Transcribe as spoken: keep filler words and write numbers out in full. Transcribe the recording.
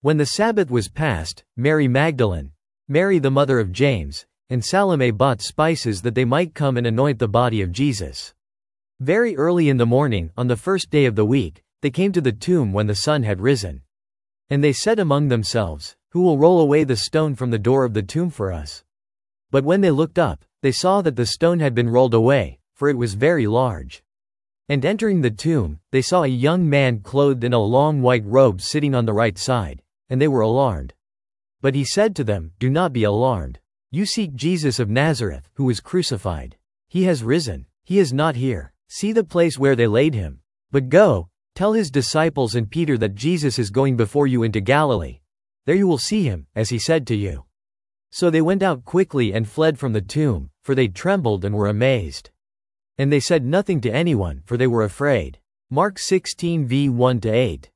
When the Sabbath was past, Mary Magdalene, Mary the mother of James, and Salome bought spices that they might come and anoint the body of Jesus. Very early in the morning, on the first day of the week, they came to the tomb when the sun had risen. And they said among themselves, "Who will roll away the stone from the door of the tomb for us?" But when they looked up, they saw that the stone had been rolled away, for it was very large. And entering the tomb, they saw a young man clothed in a long white robe sitting on the right side, and they were alarmed. But he said to them, "Do not be alarmed. You seek Jesus of Nazareth, who was crucified. He has risen. He is not here. See the place where they laid him. But go, tell his disciples and Peter that Jesus is going before you into Galilee. There you will see him, as he said to you." So they went out quickly and fled from the tomb, for they trembled and were amazed. And they said nothing to anyone, for they were afraid. Mark sixteen verse one to eight.